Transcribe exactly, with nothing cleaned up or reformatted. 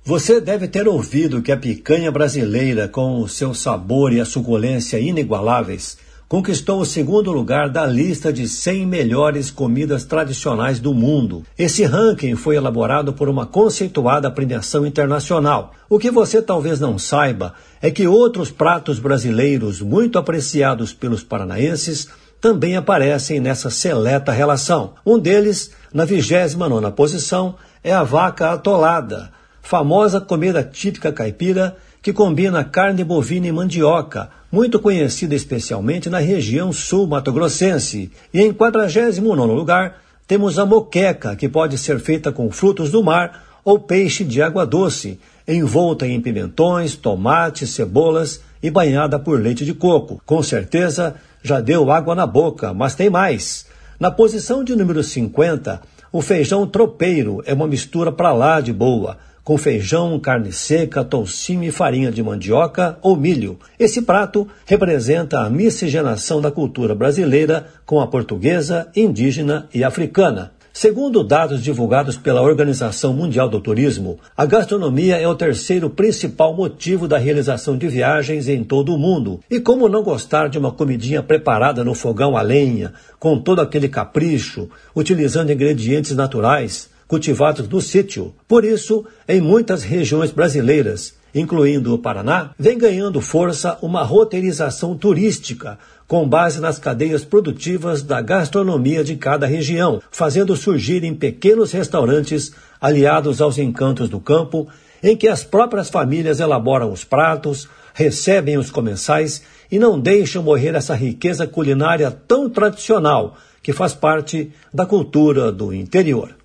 Você deve ter ouvido que a picanha brasileira, com o seu sabor e a suculência inigualáveis, conquistou o segundo lugar da lista de cem melhores comidas tradicionais do mundo. Esse ranking foi elaborado por uma conceituada premiação internacional. O que você talvez não saiba é que outros pratos brasileiros muito apreciados pelos paranaenses também aparecem nessa seleta relação. Um deles, na vigésima nona posição, é a vaca atolada, famosa comida típica caipira que combina carne bovina e mandioca, muito conhecida especialmente na região sul mato-grossense. E em quadragésimo nono lugar, temos a moqueca, que pode ser feita com frutos do mar ou peixe de água doce, envolta em pimentões, tomates, cebolas e banhada por leite de coco. Com certeza, já deu água na boca, mas tem mais. Na posição de número cinquenta, o feijão tropeiro é uma mistura pra lá de boa, com feijão, carne seca, toucinho e farinha de mandioca ou milho. Esse prato representa a miscigenação da cultura brasileira com a portuguesa, indígena e africana. Segundo dados divulgados pela Organização Mundial do Turismo, a gastronomia é o terceiro principal motivo da realização de viagens em todo o mundo. E como não gostar de uma comidinha preparada no fogão a lenha, com todo aquele capricho, utilizando ingredientes naturais, cultivados no sítio? Por isso, em muitas regiões brasileiras, incluindo o Paraná, vem ganhando força uma roteirização turística com base nas cadeias produtivas da gastronomia de cada região, fazendo surgir em pequenos restaurantes aliados aos encantos do campo, em que as próprias famílias elaboram os pratos, recebem os comensais e não deixam morrer essa riqueza culinária tão tradicional que faz parte da cultura do interior.